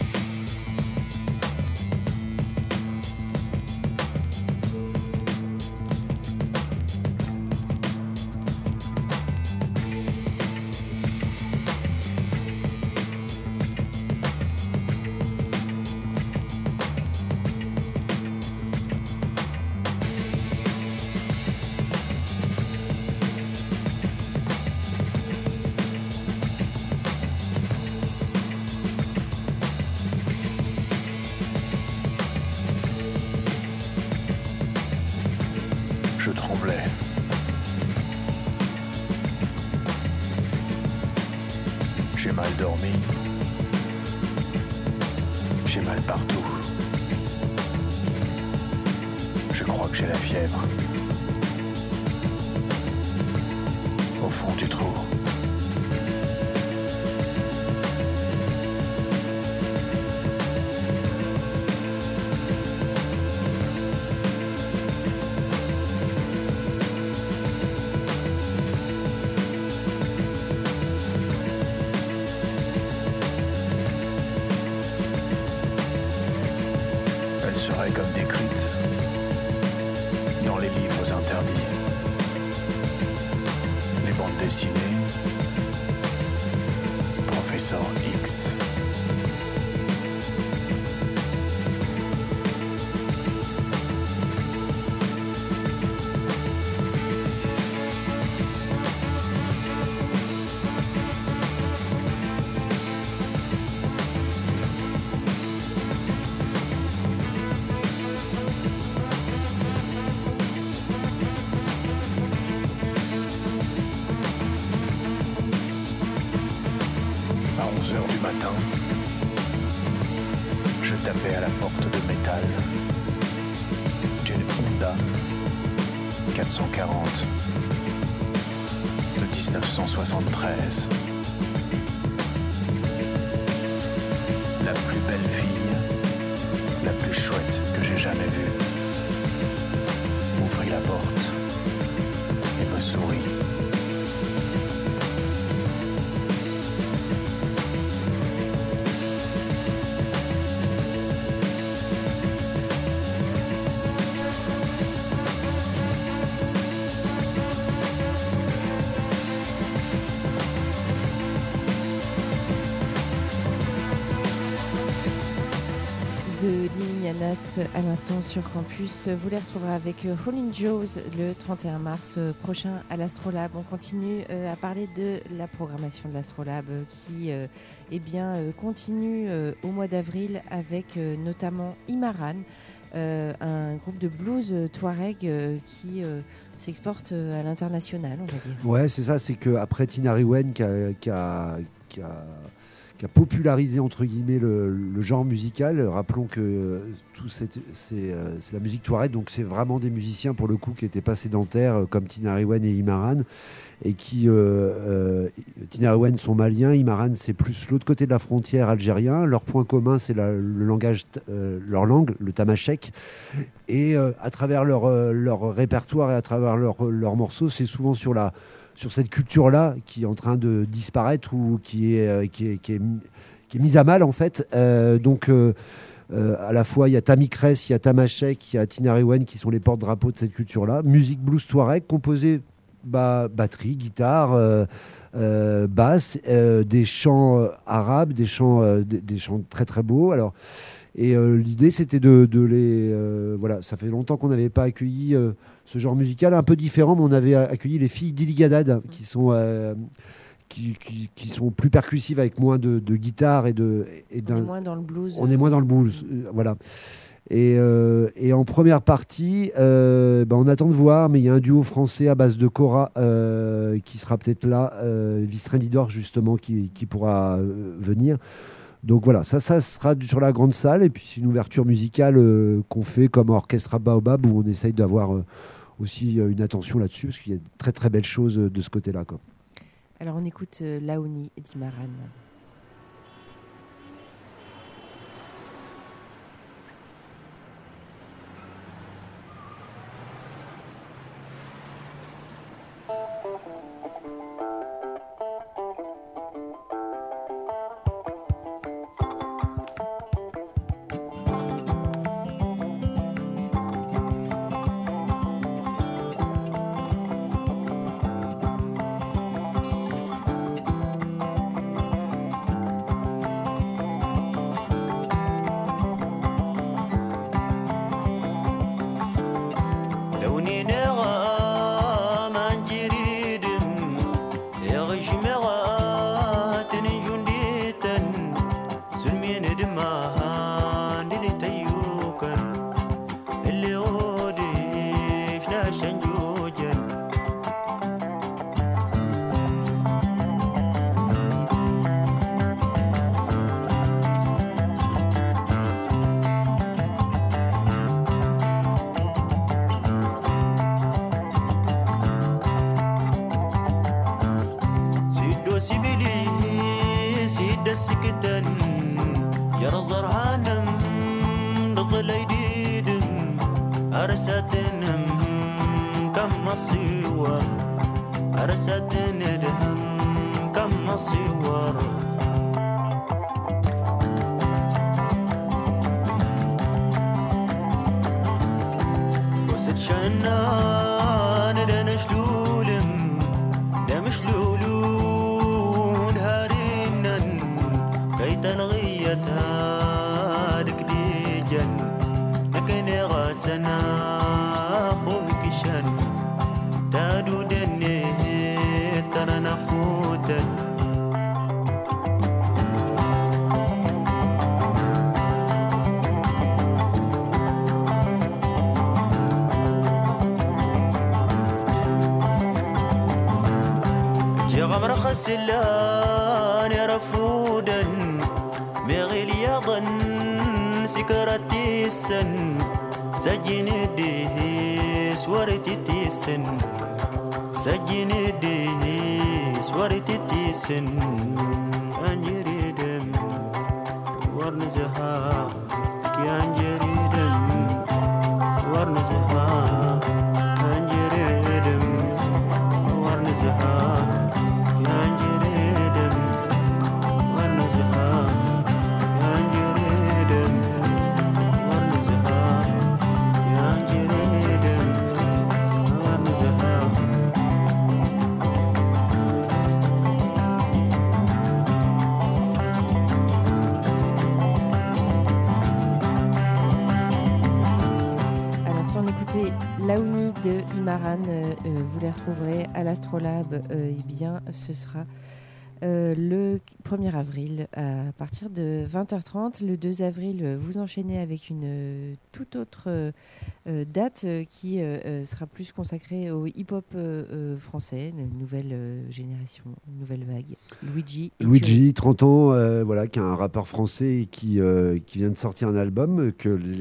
Je tremblais. J'ai mal dormi. J'ai mal partout. Je crois que j'ai la fièvre. Au fond du trou. Comme décrite dans les livres interdits, les bandes dessinées, Professeur X. À 11h du matin, je tapais à la porte de métal d'une Honda 440 de 1973. La plus belle fille, la plus chouette que j'ai jamais vue, m'ouvrit la porte et me sourit. The Liminanas à l'instant sur Campus. Vous les retrouverez avec All In Joes le 31 mars prochain à l'Astrolabe. On continue à parler de la programmation de l'Astrolabe qui continue au mois d'avril avec notamment Imaran, un groupe de blues touareg qui s'exporte à l'international, on va dire. Ouais, c'est ça, c'est qu'après Tinari Wen qui a popularisé entre guillemets le genre musical. Rappelons que c'est la musique touareg, donc c'est vraiment des musiciens pour le coup qui n'étaient pas sédentaires comme Tinari Wen et Imaran, et qui Tinari Wen sont maliens, Imaran c'est plus l'autre côté de la frontière algérien. Leur point commun c'est le langage, leur langue, le tamashek, et à travers leur répertoire et à travers leurs morceaux, c'est souvent sur cette culture-là qui est en train de disparaître ou qui est mise à mal en fait. À la fois il y a Tamikres, il y a Tamashek, il y a Tinari Wen qui sont les porte-drapeaux de cette culture-là. Musique blues touareg composée batterie, guitare, basse, des chants arabes, des chants très très beaux. Alors, et l'idée c'était de les voilà, ça fait longtemps qu'on n'avait pas accueilli ce genre musical un peu différent, mais on avait accueilli les filles d'Iligadad qui sont plus percussives avec moins de guitare et on est moins dans le blues. On est moins dans le blues, voilà. Et en première partie, on attend de voir, mais il y a un duo français à base de Cora qui sera peut-être là, Vistrendidor justement, qui pourra venir. Donc voilà, ça sera sur la grande salle, et puis c'est une ouverture musicale qu'on fait comme Orchestra Baobab, où on essaye d'avoir aussi une attention là-dessus, parce qu'il y a de très très belles choses de ce côté-là, quoi. Alors on écoute Laouni d'Imaran. سلان رفودا مغلياضا سكرتي السن سجن الدهيس ورتتي السن سجن الدهيس ورتتي السن أنجري دم ورنزها كي أنجري دم ورنزها أنجري دم ورنزها Laouni de Imaran, vous les retrouverez à l'Astrolabe. Eh bien, ce sera le 1er avril à partir de 20h30. Le 2 avril, vous enchaînez avec une toute autre date qui sera plus consacrée au hip-hop français, une nouvelle génération, une nouvelle vague. Luigi, 30 ans, voilà, qui est un rappeur français qui vient de sortir un album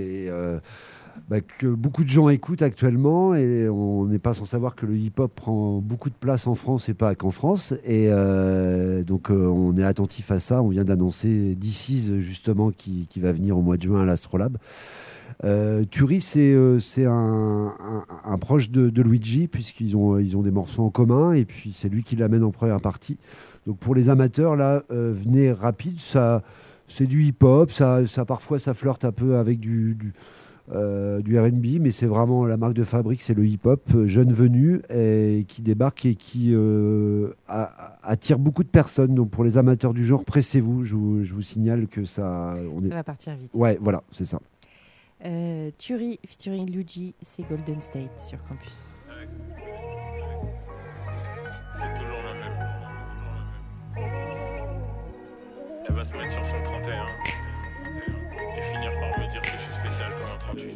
que beaucoup de gens écoutent actuellement, et on n'est pas sans savoir que le hip-hop prend beaucoup de place en France et pas qu'en France, et donc on est attentif à ça. On vient d'annoncer DC's justement qui va venir au mois de juin à l'Astrolabe. Turi, c'est un proche de Luigi, puisqu'ils ont des morceaux en commun, et puis c'est lui qui l'amène en première partie. Donc pour les amateurs, là, venez rapide. Ça, c'est du hip-hop, ça parfois ça flirte un peu avec du R&B, mais c'est vraiment la marque de fabrique, c'est le hip-hop jeune venu et qui débarque et qui attire beaucoup de personnes. Donc pour les amateurs du genre, pressez-vous. Je vous signale que ça va partir vite. Ouais, voilà, c'est ça. Turi featuring Luigi, c'est Golden State sur Campus. C'est toujours la même. Elle va se mettre sur son 31 et finir par me dire que je suis spécial comme un 38.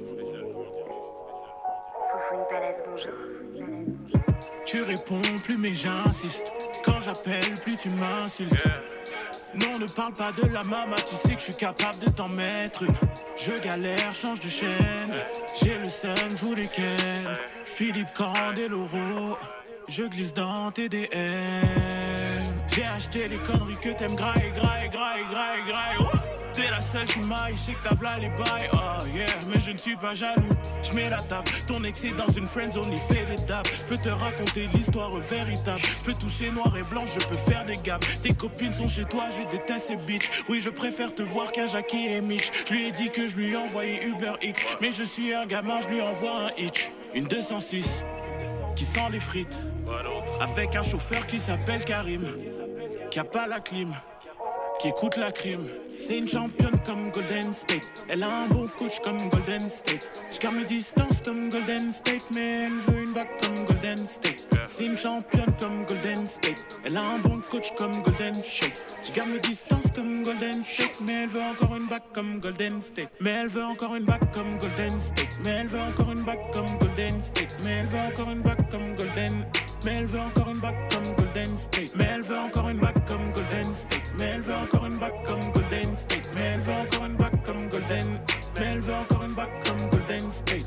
Foufoune Palace, bonjour. Tu réponds plus mais j'insiste. Quand j'appelle plus tu m'insultes. Non, ne parle pas de la maman, tu sais que je suis capable de t'en mettre une. Je galère, change de chaîne. J'ai le seum, joue lesquels. Philippe Candeloro, je glisse dans tes DM. J'ai acheté les conneries que t'aimes graille. Oh. T'es la seule qui m'aille, je sais que t'as v'là les bails. Oh yeah, mais je ne suis pas jaloux. Je mets la table, ton ex est dans une friendzone, il fait les dames. Je peux te raconter l'histoire véritable. Je peux toucher noir et blanc, je peux faire des gammes. Tes copines sont chez toi, je déteste ces bitches. Oui, je préfère te voir qu'un Jackie et Mitch. Je lui ai dit que je lui envoyais Uber X. Mais je suis un gamin, je lui envoie un hitch. Une 206 qui sent les frites. Avec un chauffeur qui s'appelle Karim, qui a pas la clim, qui écoute la crime. C'est une championne comme Golden State. Elle a un bon coach comme Golden State. Je garde mes distances comme Golden State, mais elle veut une bague comme Golden State. C'est une championne comme Golden State. Elle a un bon coach comme Golden State. Je garde mes distances comme Golden State, mais elle veut encore une bague comme Golden State. Mais elle veut encore une bague comme Golden State. Mais elle veut encore une bague comme Golden State. Mais elle veut encore une bague comme Golden. Mais elle veut encore une bague comme Golden State. Mais elle veut encore une bague comme Golden State. Mais elle veut encore une bague comme Golden State. Mais elle veut encore une bague comme Golden. Mais elle veut encore une bague comme Golden State.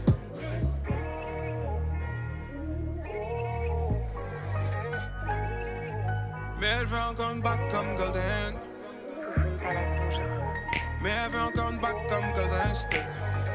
Mais elle veut encore une bague comme Golden. Foufoune Palace, bonjour. Mais elle veut encore une bague comme Golden State.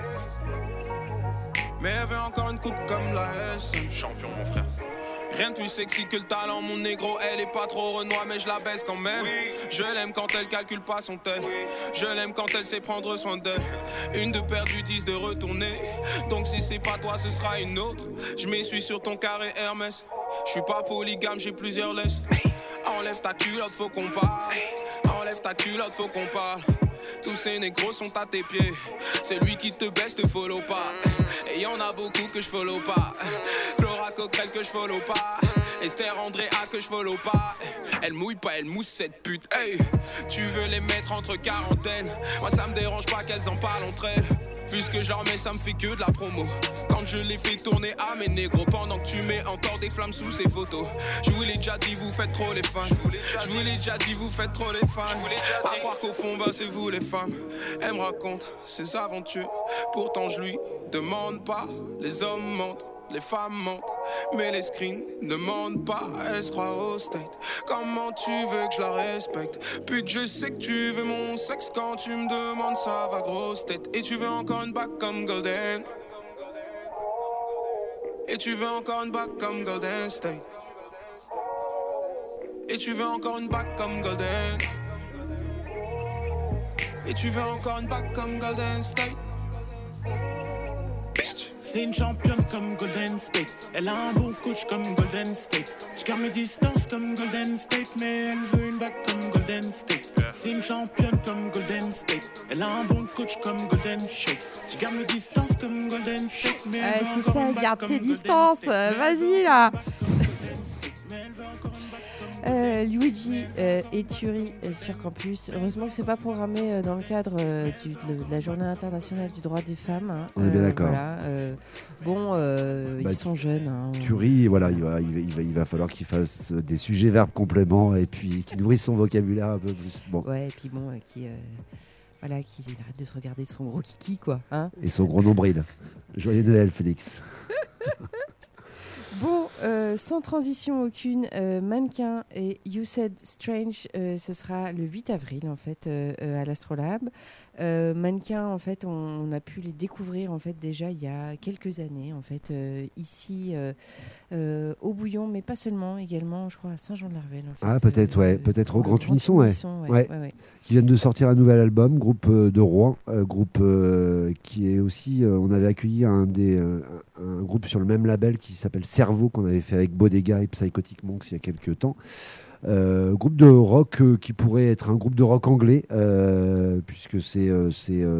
Mais elle veut encore une coupe comme la S. Champion, mon frère. Rien de plus sexy que le talent, mon négro. Elle est pas trop Renoir, mais je la baisse quand même. Je l'aime quand elle calcule pas son tel. Je l'aime quand elle sait prendre soin d'elle. Une de perdue, 10 de retourner. Donc si c'est pas toi, ce sera une autre. Je m'essuie sur ton carré Hermès. Je suis pas polygame, j'ai plusieurs laisses. Enlève ta culotte, faut qu'on parle. Enlève ta culotte, faut qu'on parle. Tous ces négros sont à tes pieds. C'est lui qui te baisse, te follow pas. Et y'en a beaucoup que je follow pas. Flora Coquerel que je follow pas. Esther Andrea que je follow pas. Elle mouille pas, elle mousse cette pute. Hey, tu veux les mettre entre quarantaine. Moi ça me dérange pas qu'elles en parlent entre elles. Puisque je leur mets, ça me fait que de la promo. Quand je les fais tourner à mes négros. Pendant que tu mets encore des flammes sous ces photos. Je vous l'ai déjà dit, vous faites trop les fans. Je vous l'ai déjà dit, vous faites trop les fans. À croire qu'au fond, bah c'est vous les femmes. Elle me raconte ses aventures. Pourtant je lui demande pas. Les hommes mentent, les femmes mentent. Mais les screens ne mentent pas. Elle se croit au state. Comment tu veux que je la respecte? Pute, je sais que tu veux mon sexe. Quand tu me demandes ça va grosse tête. Et tu veux encore une bague comme Golden. Et tu veux encore une bague comme Golden State. Et tu veux encore une bague comme Golden. Et tu veux encore une bague comme Golden State. C'est une championne comme Golden State. Elle a un bon coach comme Golden State. Je garde mes distances comme Golden State, mais elle veut une bague comme Golden State. C'est une championne comme Golden State. Elle a un bon coach comme Golden State. Je garde mes distances comme Golden State, mais elle veut encore une bague garde comme tes Golden distances, State. vas-y là. Luigi et Turi sur Campus. Heureusement que c'est pas programmé dans le cadre de la Journée internationale du droit des femmes. Hein. On est bien d'accord. Voilà, ils sont jeunes. Hein. Turi, voilà, il va falloir qu'il fasse des sujets verbes compléments et puis qu'il nourrisse son vocabulaire un peu plus. Bon. Ouais, et puis qu'il arrête de se regarder son gros kiki, quoi. Hein. Et son gros nombril. Joyeux Noël, Félix. Bon, sans transition aucune, Mannequin et You Said Strange, ce sera le 8 avril en fait à l'Astrolabe. Mannequin, en fait, on a pu les découvrir en fait déjà il y a quelques années en fait ici au Bouillon, mais pas seulement, également je crois à Saint-Jean-de-Larvel. En fait, Ah peut-être peut-être au Grand Unisson, ouais. Qui viennent de sortir un nouvel album, groupe de Rouen, groupe qui est aussi, on avait accueilli un groupe sur le même label qui s'appelle Cerveau, qu'on avait fait avec Bodega et Psychotic Monks il y a quelques temps. Groupe de rock qui pourrait être un groupe de rock anglais, puisque ils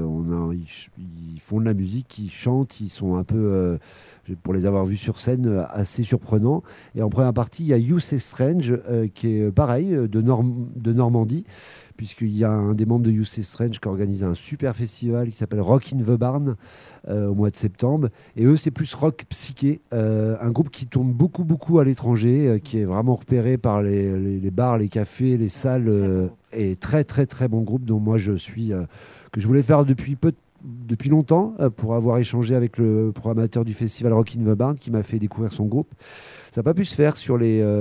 font de la musique, ils chantent, ils sont un peu, pour les avoir vus sur scène, assez surprenants. Et en première partie, il y a You Say Strange, qui est pareil, de Normandie, puisqu'il y a un des membres de You Say Strange qui a organisé un super festival qui s'appelle Rock in the Barn au mois de septembre. Et eux, c'est plus rock psyché, un groupe qui tourne beaucoup à l'étranger, qui est vraiment repéré par les bars, les cafés, les salles, et très bon groupe dont moi je suis, que je voulais faire depuis longtemps, pour avoir échangé avec le programmateur du festival Rock in the Barn qui m'a fait découvrir son groupe. Ça n'a pas pu se faire sur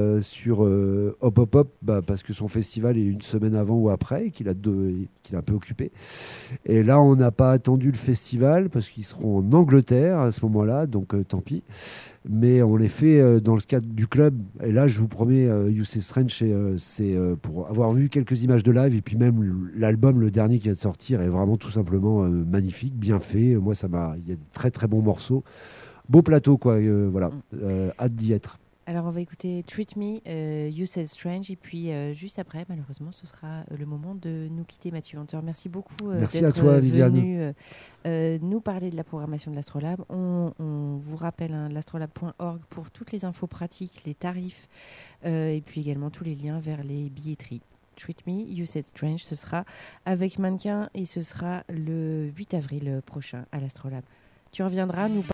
Hop Hop Hop, parce que son festival est une semaine avant ou après et qu'il a un peu occupé. Et là, on n'a pas attendu le festival parce qu'ils seront en Angleterre à ce moment-là, donc tant pis. Mais on les fait dans le cadre du club. Et là, je vous promets, You Say Strange, c'est pour avoir vu quelques images de live, et puis même l'album, le dernier qui vient de sortir, est vraiment tout simplement magnifique, bien fait. Moi, il y a de très bons morceaux. Beau plateau, quoi. Voilà. Hâte d'y être. Alors, on va écouter Treat Me, You Said Strange, et puis juste après, malheureusement, ce sera le moment de nous quitter, Mathieu Venteur. Merci beaucoup Merci d'être à toi, Viviane. venu nous parler de la programmation de l'Astrolabe. On vous rappelle l'astrolabe.org pour toutes les infos pratiques, les tarifs, et puis également tous les liens vers les billetteries. Treat Me, You Said Strange, ce sera avec Mannequin, et ce sera le 8 avril prochain à l'Astrolabe. Tu reviendras nous